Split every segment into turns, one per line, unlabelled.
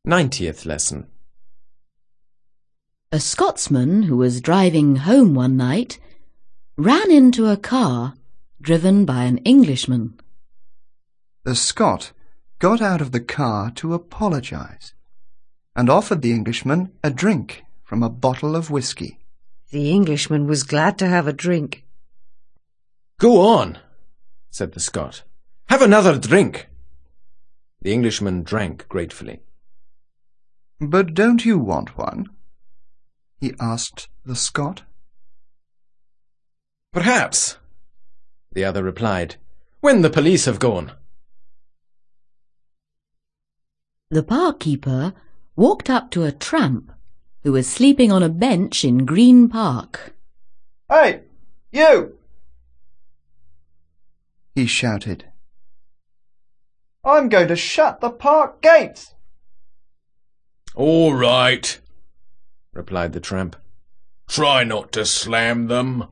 90th lesson.
A Scotsman who was driving home one night ran into a car driven by an Englishman.
The Scot got out of the car to apologize and offered the Englishman a drink from a bottle of whiskey.
The Englishman was glad to have a drink.
"Go on," said the Scot. "Have another drink." The Englishman drank gratefully.
"But don't you want one?" he asked the Scot.
"Perhaps," the other replied, "when the police have gone."
The park-keeper walked up to a tramp who was sleeping on a bench in Green Park.
"Hey, you!"
he shouted.
"I'm going to shut the park gates."
"All right," replied the tramp. "Try not to slam them."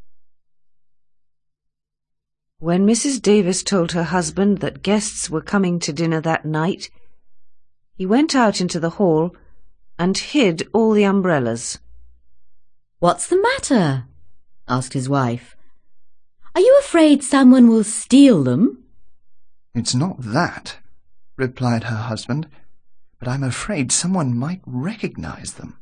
When Mrs. Davis told her husband that guests were coming to dinner that night, he went out into the hall and hid all the umbrellas.
"What's the matter?" asked his wife. "Are you afraid someone will steal them?"
"It's not that," replied her husband, "but I'm afraid someone might recognize them."